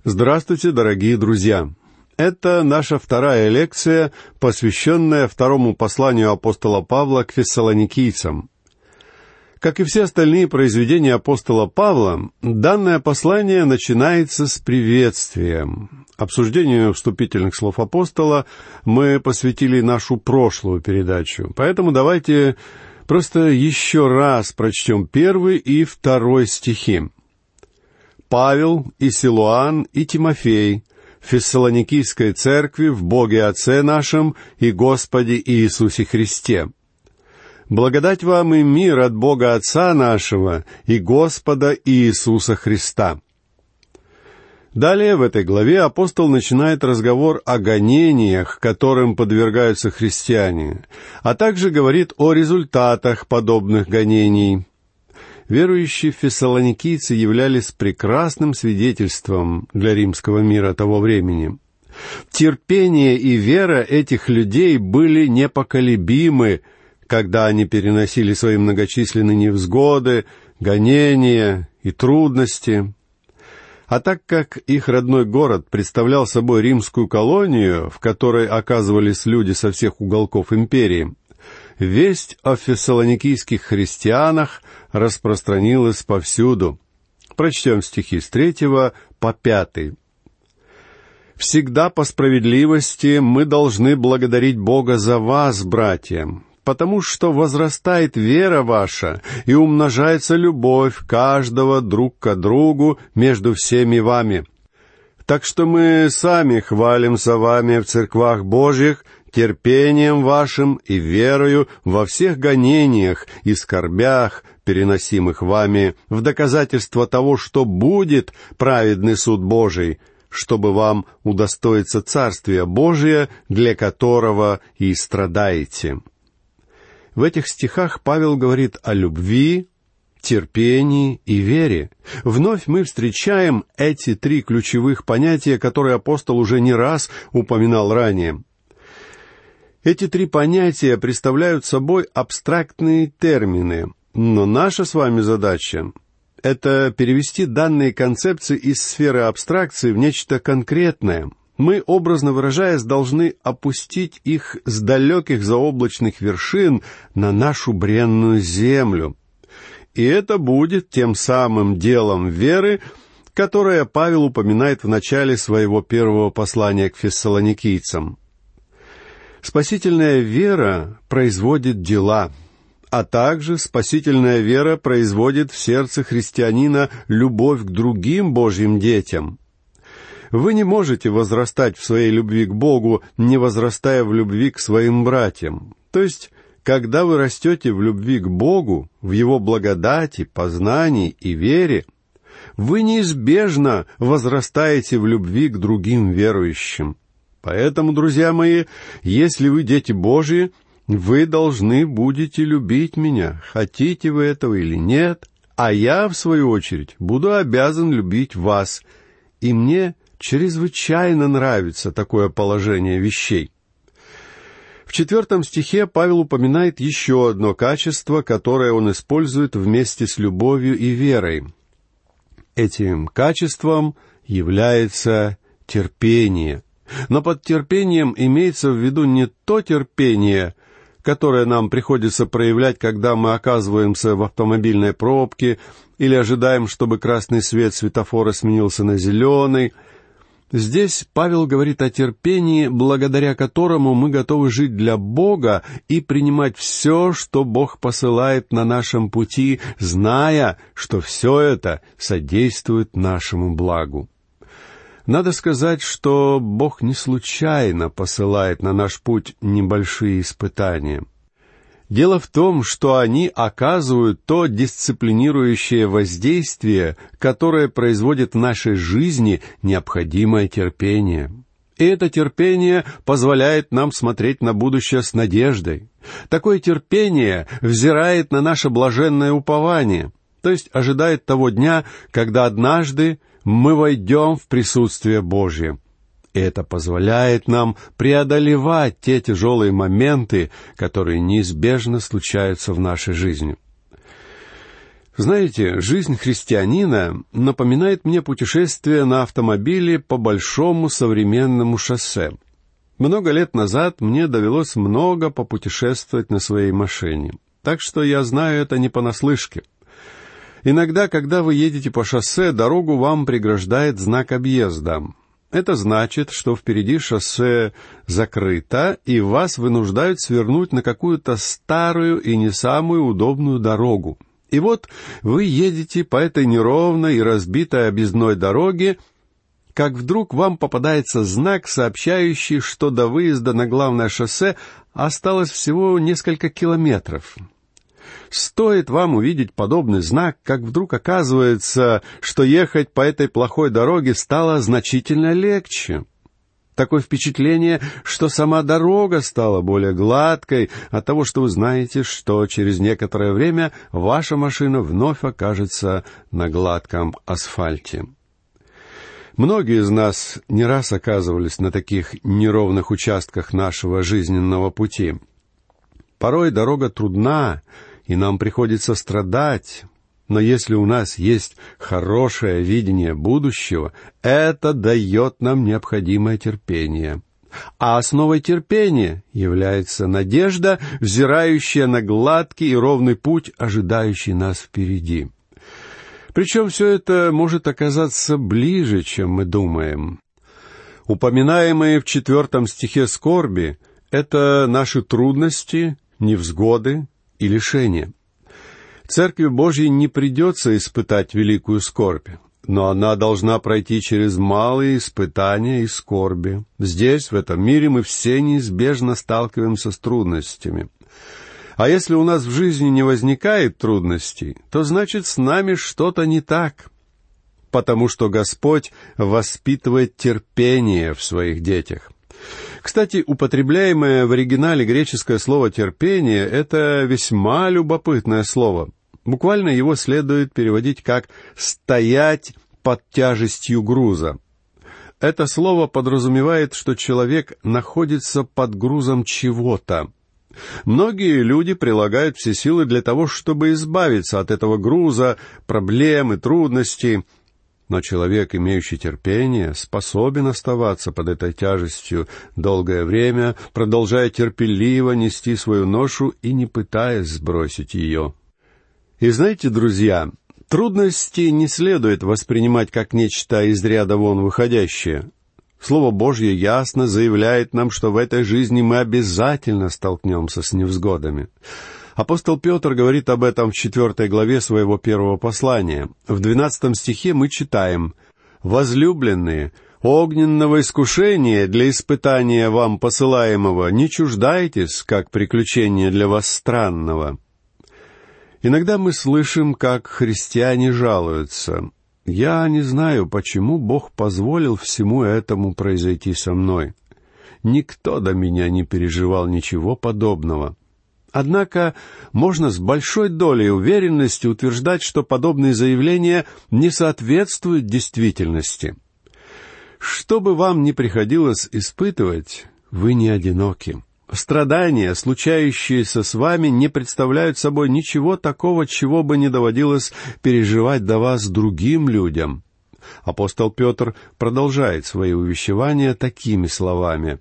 Здравствуйте, дорогие друзья! Это наша вторая лекция, посвященная второму посланию апостола Павла к фессалоникийцам. Как и все остальные произведения апостола Павла, данное послание начинается с приветствием. Обсуждению вступительных слов апостола мы посвятили нашу прошлую передачу, поэтому давайте просто еще раз прочтем 1 и 2 стихи. «Павел и Силуан и Тимофей, Фессалоникийской церкви в Боге Отце нашем и Господе Иисусе Христе. Благодать вам и мир от Бога Отца нашего и Господа Иисуса Христа». Далее в этой главе апостол начинает разговор о гонениях, которым подвергаются христиане, а также говорит о результатах подобных гонений. Верующие фессалоникийцы являлись прекрасным свидетельством для римского мира того времени. Терпение и вера этих людей были непоколебимы, когда они переносили свои многочисленные невзгоды, гонения и трудности. А так как их родной город представлял собой римскую колонию, в которой оказывались люди со всех уголков империи, весть о фессалоникийских христианах распространилась повсюду. Прочтем стихи с 3 по 5. «Всегда по справедливости мы должны благодарить Бога за вас, братья, потому что возрастает вера ваша и умножается любовь каждого друг к другу между всеми вами. Так что мы сами хвалимся вами в церквах Божьих, терпением вашим и верою во всех гонениях и скорбях, переносимых вами, в доказательство того, что будет праведный суд Божий, чтобы вам удостоиться Царствия Божия, для которого и страдаете». В этих стихах Павел говорит о любви, терпении и вере. Вновь мы встречаем эти три ключевых понятия, которые апостол уже не раз упоминал ранее. Эти три понятия представляют собой абстрактные термины, но наша с вами задача — это перевести данные концепции из сферы абстракции в нечто конкретное. Мы, образно выражаясь, должны опустить их с далеких заоблачных вершин на нашу бренную землю. И это будет тем самым делом веры, которое Павел упоминает в начале своего первого послания к фессалоникийцам. Спасительная вера производит дела, а также спасительная вера производит в сердце христианина любовь к другим Божьим детям. Вы не можете возрастать в своей любви к Богу, не возрастая в любви к своим братьям. То есть, когда вы растете в любви к Богу, в Его благодати, познании и вере, вы неизбежно возрастаете в любви к другим верующим. Поэтому, друзья мои, если вы дети Божьи, вы должны будете любить меня, хотите вы этого или нет, а я, в свою очередь, буду обязан любить вас. И мне чрезвычайно нравится такое положение вещей. В 4 стихе Павел упоминает еще одно качество, которое он использует вместе с любовью и верой. Этим качеством является терпение. Но под терпением имеется в виду не то терпение, которое нам приходится проявлять, когда мы оказываемся в автомобильной пробке или ожидаем, чтобы красный свет светофора сменился на зеленый. Здесь Павел говорит о терпении, благодаря которому мы готовы жить для Бога и принимать все, что Бог посылает на нашем пути, зная, что все это содействует нашему благу. Надо сказать, что Бог не случайно посылает на наш путь небольшие испытания. Дело в том, что они оказывают то дисциплинирующее воздействие, которое производит в нашей жизни необходимое терпение. И это терпение позволяет нам смотреть на будущее с надеждой. Такое терпение взирает на наше блаженное упование, то есть ожидает того дня, когда однажды мы войдем в присутствие Божье. И это позволяет нам преодолевать те тяжелые моменты, которые неизбежно случаются в нашей жизни. Знаете, жизнь христианина напоминает мне путешествие на автомобиле по большому современному шоссе. Много лет назад мне довелось много попутешествовать на своей машине, так что я знаю это не понаслышке. Иногда, когда вы едете по шоссе, дорогу вам преграждает знак объезда. Это значит, что впереди шоссе закрыто, и вас вынуждают свернуть на какую-то старую и не самую удобную дорогу. И вот вы едете по этой неровной и разбитой объездной дороге, как вдруг вам попадается знак, сообщающий, что до выезда на главное шоссе осталось всего несколько километров. Стоит вам увидеть подобный знак, как вдруг оказывается, что ехать по этой плохой дороге стало значительно легче. Такое впечатление, что сама дорога стала более гладкой от того, что вы знаете, что через некоторое время ваша машина вновь окажется на гладком асфальте. Многие из нас не раз оказывались на таких неровных участках нашего жизненного пути. Порой дорога трудна, и нам приходится страдать. Но если у нас есть хорошее видение будущего, это дает нам необходимое терпение. А основой терпения является надежда, взирающая на гладкий и ровный путь, ожидающий нас впереди. Причем все это может оказаться ближе, чем мы думаем. Упоминаемые в 4 стихе скорби — это наши трудности, невзгоды и лишения. Церкви Божьей не придется испытать великую скорбь, но она должна пройти через малые испытания и скорби. Здесь, в этом мире, мы все неизбежно сталкиваемся с трудностями. А если у нас в жизни не возникает трудностей, то значит с нами что-то не так, потому что Господь воспитывает терпение в своих детях. Кстати, употребляемое в оригинале греческое слово «терпение» — это весьма любопытное слово. Буквально его следует переводить как «стоять под тяжестью груза». Это слово подразумевает, что человек находится под грузом чего-то. Многие люди прилагают все силы для того, чтобы избавиться от этого груза, проблем и трудностей. Но человек, имеющий терпение, способен оставаться под этой тяжестью долгое время, продолжая терпеливо нести свою ношу и не пытаясь сбросить ее. И знаете, друзья, трудности не следует воспринимать как нечто из ряда вон выходящее. Слово Божье ясно заявляет нам, что в этой жизни мы обязательно столкнемся с невзгодами. Апостол Петр говорит об этом в 4 главе своего 1 послания. В 12 стихе мы читаем: «Возлюбленные, огненного искушения для испытания вам посылаемого не чуждайтесь, как приключения для вас странного». Иногда мы слышим, как христиане жалуются: «Я не знаю, почему Бог позволил всему этому произойти со мной. Никто до меня не переживал ничего подобного». Однако можно с большой долей уверенности утверждать, что подобные заявления не соответствуют действительности. Что бы вам ни приходилось испытывать, вы не одиноки. Страдания, случающиеся с вами, не представляют собой ничего такого, чего бы не доводилось переживать до вас другим людям. Апостол Петр продолжает свои увещевания такими словами: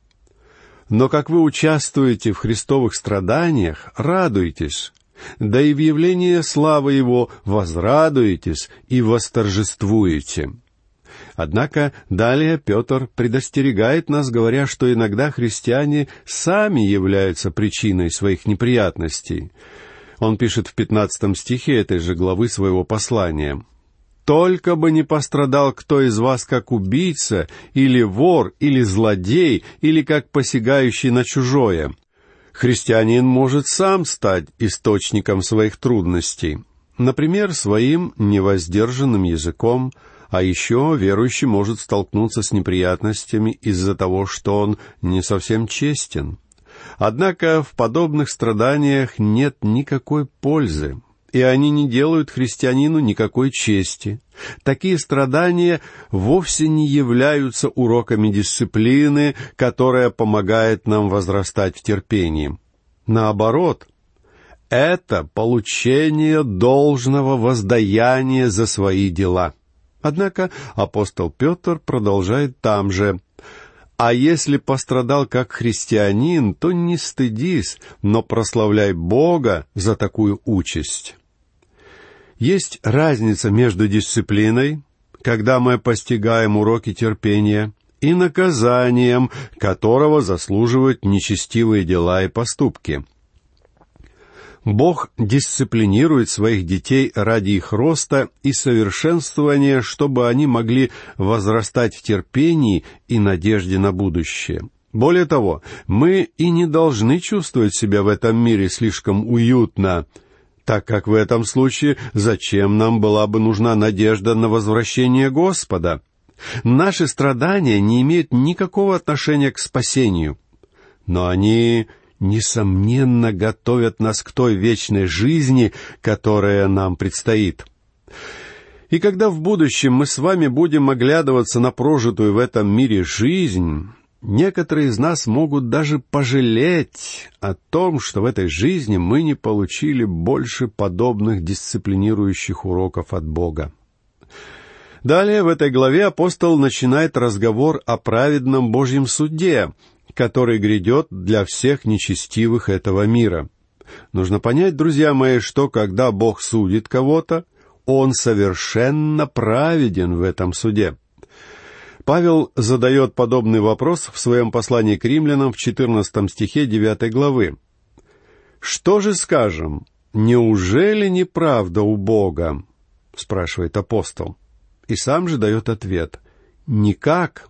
«Но как вы участвуете в христовых страданиях, радуйтесь, да и в явлении славы Его возрадуетесь и восторжествуете». Однако далее Петр предостерегает нас, говоря, что иногда христиане сами являются причиной своих неприятностей. Он пишет в 15 стихе этой же главы своего послания: «Только бы не пострадал кто из вас как убийца, или вор, или злодей, или как посягающий на чужое». Христианин может сам стать источником своих трудностей, например, своим невоздержанным языком, а еще верующий может столкнуться с неприятностями из-за того, что он не совсем честен. Однако в подобных страданиях нет никакой пользы, и они не делают христианину никакой чести. Такие страдания вовсе не являются уроками дисциплины, которая помогает нам возрастать в терпении. Наоборот, это получение должного воздаяния за свои дела. Однако апостол Петр продолжает там же: «А если пострадал как христианин, то не стыдись, но прославляй Бога за такую участь». Есть разница между дисциплиной, когда мы постигаем уроки терпения, и наказанием, которого заслуживают нечестивые дела и поступки. Бог дисциплинирует своих детей ради их роста и совершенствования, чтобы они могли возрастать в терпении и надежде на будущее. Более того, мы и не должны чувствовать себя в этом мире слишком уютно, так как в этом случае зачем нам была бы нужна надежда на возвращение Господа? Наши страдания не имеют никакого отношения к спасению, но они, несомненно, готовят нас к той вечной жизни, которая нам предстоит. И когда в будущем мы с вами будем оглядываться на прожитую в этом мире жизнь, некоторые из нас могут даже пожалеть о том, что в этой жизни мы не получили больше подобных дисциплинирующих уроков от Бога. Далее в этой главе апостол начинает разговор о праведном Божьем суде, который грядет для всех нечестивых этого мира. Нужно понять, друзья мои, что когда Бог судит кого-то, Он совершенно праведен в этом суде. Павел задает подобный вопрос в своем послании к римлянам в 14 стихе 9 главы. «Что же скажем? Неужели неправда у Бога?» — спрашивает апостол. И сам же дает ответ: «Никак».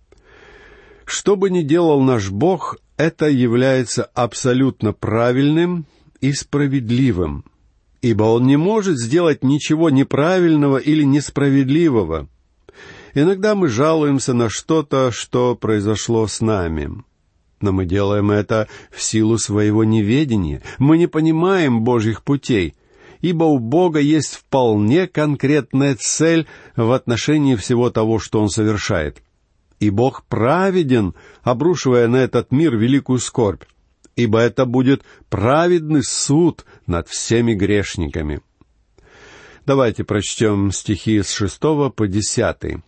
Что бы ни делал наш Бог, это является абсолютно правильным и справедливым, ибо Он не может сделать ничего неправильного или несправедливого. Иногда мы жалуемся на что-то, что произошло с нами. Но мы делаем это в силу своего неведения. Мы не понимаем Божьих путей, ибо у Бога есть вполне конкретная цель в отношении всего того, что Он совершает. И Бог праведен, обрушивая на этот мир великую скорбь, ибо это будет праведный суд над всеми грешниками. Давайте прочтем стихи с 6 по 10.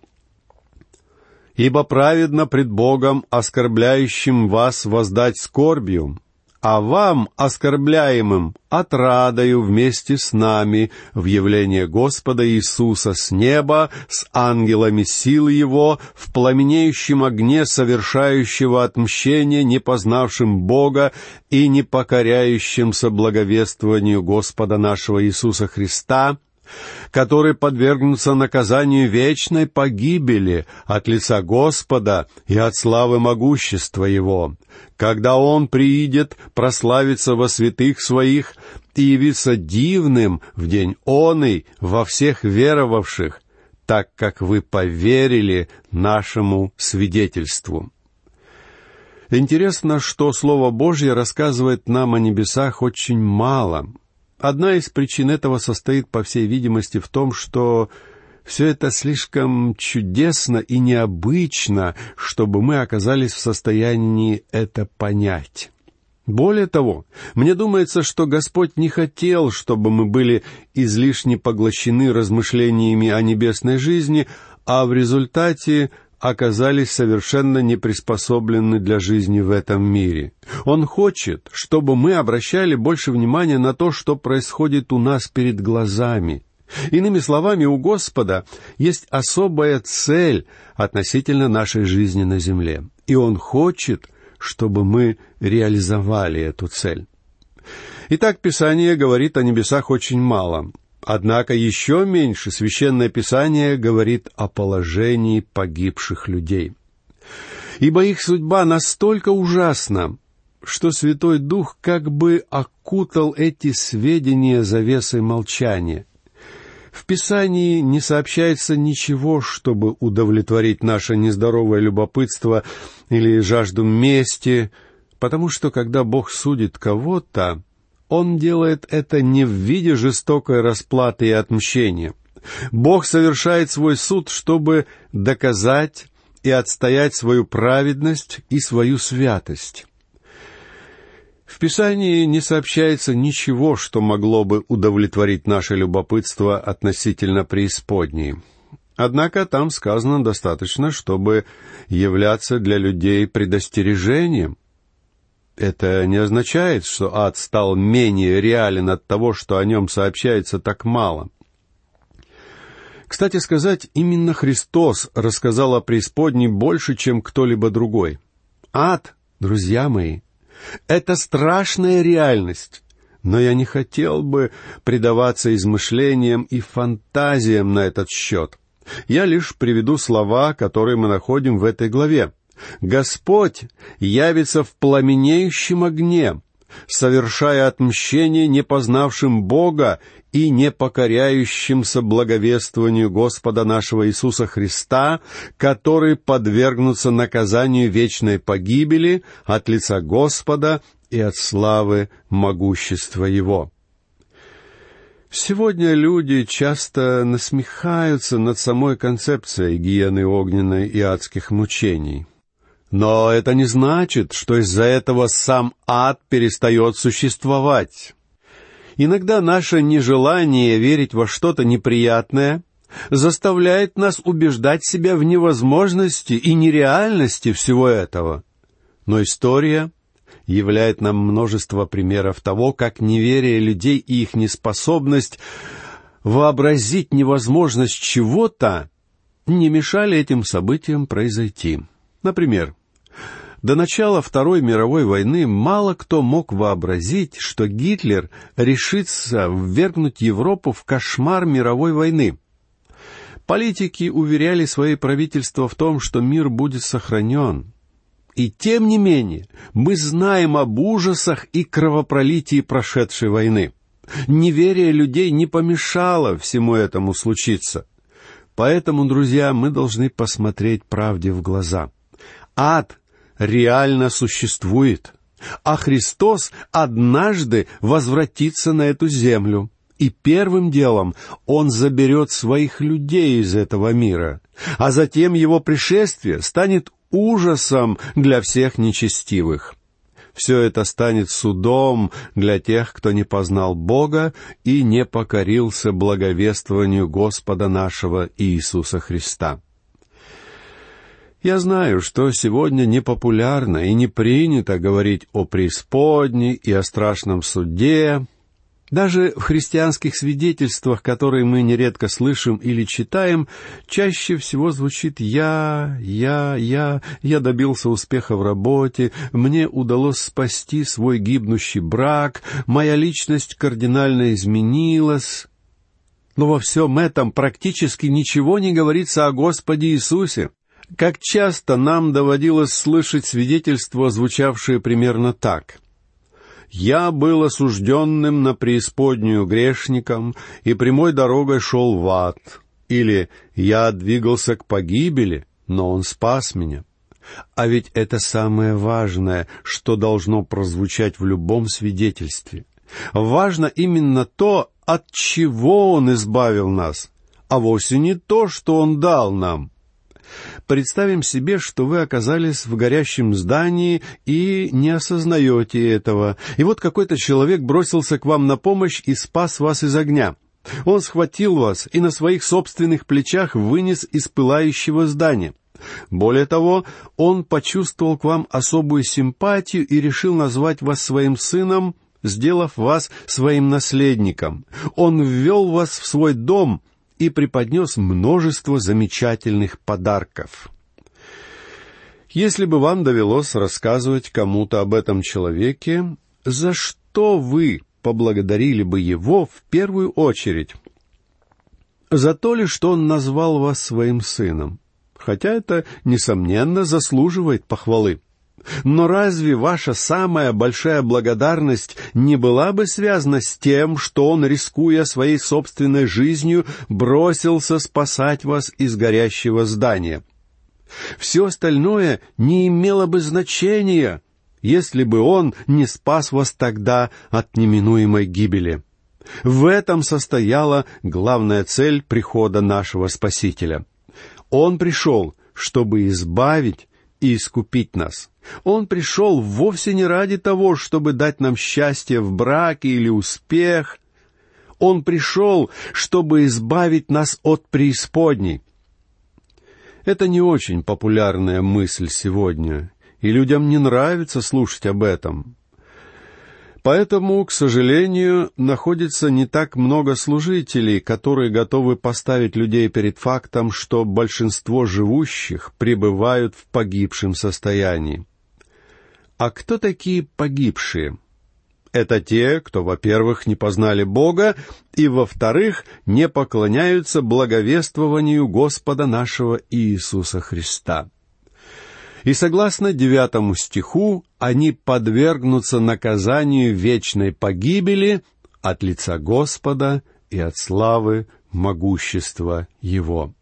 «Ибо праведно пред Богом, оскорбляющим вас, воздать скорбью, а вам, оскорбляемым, отрадою вместе с нами в явление Господа Иисуса с неба, с ангелами силы Его, в пламенеющем огне совершающего отмщение, не познавшим Бога и не покоряющимся благовествованию Господа нашего Иисуса Христа, который подвергнутся наказанию вечной погибели от лица Господа и от славы могущества Его, когда Он приидет прославиться во святых Своих и явиться дивным в день оный во всех веровавших, так как вы поверили нашему свидетельству». Интересно, что Слово Божье рассказывает нам о небесах очень мало. Одна из причин этого состоит, по всей видимости, в том, что все это слишком чудесно и необычно, чтобы мы оказались в состоянии это понять. Более того, мне думается, что Господь не хотел, чтобы мы были излишне поглощены размышлениями о небесной жизни, а в результате оказались совершенно не приспособлены для жизни в этом мире. Он хочет, чтобы мы обращали больше внимания на то, что происходит у нас перед глазами. Иными словами, у Господа есть особая цель относительно нашей жизни на земле, и Он хочет, чтобы мы реализовали эту цель. Итак, Писание говорит о небесах очень мало. Однако еще меньше Священное Писание говорит о положении погибших людей. Ибо их судьба настолько ужасна, что Святой Дух как бы окутал эти сведения завесой молчания. В Писании не сообщается ничего, чтобы удовлетворить наше нездоровое любопытство или жажду мести, потому что, когда Бог судит кого-то, Он делает это не в виде жестокой расплаты и отмщения. Бог совершает свой суд, чтобы доказать и отстоять свою праведность и свою святость. В Писании не сообщается ничего, что могло бы удовлетворить наше любопытство относительно преисподней. Однако там сказано достаточно, чтобы являться для людей предостережением. Это не означает, что ад стал менее реален от того, что о нем сообщается так мало. Кстати сказать, именно Христос рассказал о преисподней больше, чем кто-либо другой. Ад, друзья мои, это страшная реальность, но я не хотел бы предаваться измышлениям и фантазиям на этот счет. Я лишь приведу слова, которые мы находим в этой главе. «Господь явится в пламенеющем огне, совершая отмщение непознавшим Бога и не покоряющимся благовествованию Господа нашего Иисуса Христа, которые подвергнутся наказанию вечной погибели от лица Господа и от славы могущества Его». Сегодня люди часто насмехаются над самой концепцией гиены огненной и адских мучений. Но это не значит, что из-за этого сам ад перестает существовать. Иногда наше нежелание верить во что-то неприятное заставляет нас убеждать себя в невозможности и нереальности всего этого. Но история являет нам множество примеров того, как неверие людей и их неспособность вообразить невозможность чего-то не мешали этим событиям произойти. Например, до начала Второй мировой войны мало кто мог вообразить, что Гитлер решится ввергнуть Европу в кошмар мировой войны. Политики уверяли свои правительства в том, что мир будет сохранен. И тем не менее, мы знаем об ужасах и кровопролитии прошедшей войны. Неверие людей не помешало всему этому случиться. Поэтому, друзья, мы должны посмотреть правде в глаза. Ад реально существует, а Христос однажды возвратится на эту землю. И первым делом Он заберет своих людей из этого мира, а затем Его пришествие станет ужасом для всех нечестивых. Все это станет судом для тех, кто не познал Бога и не покорился благовествованию Господа нашего Иисуса Христа. Я знаю, что сегодня непопулярно и не принято говорить о преисподней и о страшном суде. Даже в христианских свидетельствах, которые мы нередко слышим или читаем, чаще всего звучит я добился успеха в работе, мне удалось спасти свой гибнущий брак, моя личность кардинально изменилась». Но во всем этом практически ничего не говорится о Господе Иисусе. Как часто нам доводилось слышать свидетельства, звучавшие примерно так: «Я был осужденным на преисподнюю грешником и прямой дорогой шел в ад». Или «Я двигался к погибели, но Он спас меня». А ведь это самое важное, что должно прозвучать в любом свидетельстве. Важно именно то, от чего Он избавил нас, а вовсе не то, что Он дал нам. Представим себе, что вы оказались в горящем здании и не осознаете этого. И вот какой-то человек бросился к вам на помощь и спас вас из огня. Он схватил вас и на своих собственных плечах вынес из пылающего здания. Более того, он почувствовал к вам особую симпатию и решил назвать вас своим сыном, сделав вас своим наследником. Он ввел вас в свой дом и преподнес множество замечательных подарков. Если бы вам довелось рассказывать кому-то об этом человеке, за что вы поблагодарили бы его в первую очередь? За то ли, что он назвал вас своим сыном? Хотя это, несомненно, заслуживает похвалы. Но разве ваша самая большая благодарность не была бы связана с тем, что он, рискуя своей собственной жизнью, бросился спасать вас из горящего здания? Все остальное не имело бы значения, если бы он не спас вас тогда от неминуемой гибели. В этом состояла главная цель прихода нашего Спасителя. Он пришел, чтобы избавить и искупить нас. Он пришел вовсе не ради того, чтобы дать нам счастье в браке или успех. Он пришел, чтобы избавить нас от преисподней. Это не очень популярная мысль сегодня, и людям не нравится слушать об этом. Поэтому, к сожалению, находится не так много служителей, которые готовы поставить людей перед фактом, что большинство живущих пребывают в погибшем состоянии. А кто такие погибшие? Это те, кто, во-первых, не познали Бога, и, во-вторых, не поклоняются благовествованию Господа нашего Иисуса Христа. И согласно 9 стиху, они подвергнутся наказанию вечной погибели от лица Господа и от славы могущества Его.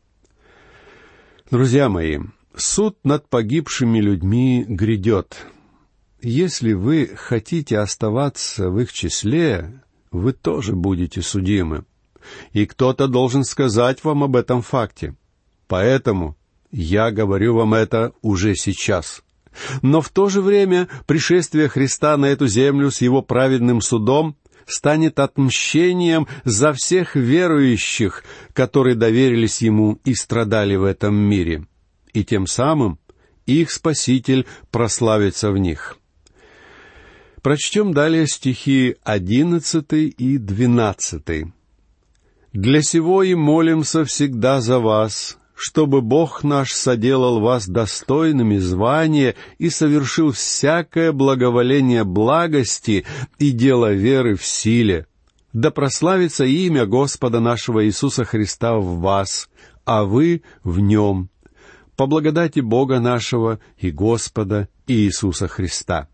Друзья мои, суд над погибшими людьми грядет. Если вы хотите оставаться в их числе, вы тоже будете судимы. И кто-то должен сказать вам об этом факте. Поэтому я говорю вам это уже сейчас. Но в то же время пришествие Христа на эту землю с Его праведным судом станет отмщением за всех верующих, которые доверились Ему и страдали в этом мире. И тем самым их Спаситель прославится в них. Прочтем далее стихи 11 и 12. «Для сего и молимся всегда за вас, чтобы Бог наш соделал вас достойными звания и совершил всякое благоволение благости и дело веры в силе. Да прославится имя Господа нашего Иисуса Христа в вас, а вы в Нем, по благодати Бога нашего и Господа Иисуса Христа».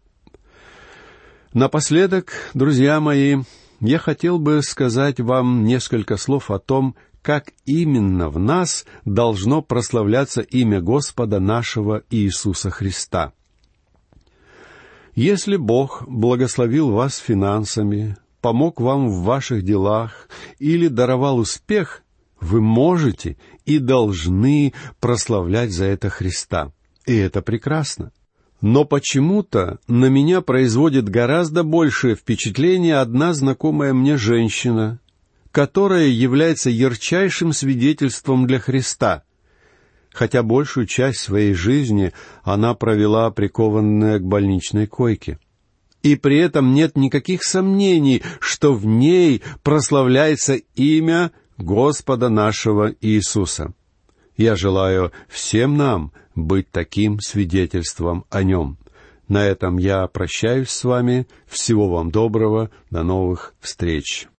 Напоследок, друзья мои, я хотел бы сказать вам несколько слов о том, как именно в нас должно прославляться имя Господа нашего Иисуса Христа. Если Бог благословил вас финансами, помог вам в ваших делах или даровал успех, вы можете и должны прославлять за это Христа. И это прекрасно. Но почему-то на меня производит гораздо большее впечатление одна знакомая мне женщина, которая является ярчайшим свидетельством для Христа, хотя большую часть своей жизни она провела прикованная к больничной койке. И при этом нет никаких сомнений, что в ней прославляется имя Господа нашего Иисуса. Я желаю всем нам быть таким свидетельством о Нем. На этом я прощаюсь с вами. Всего вам доброго. До новых встреч.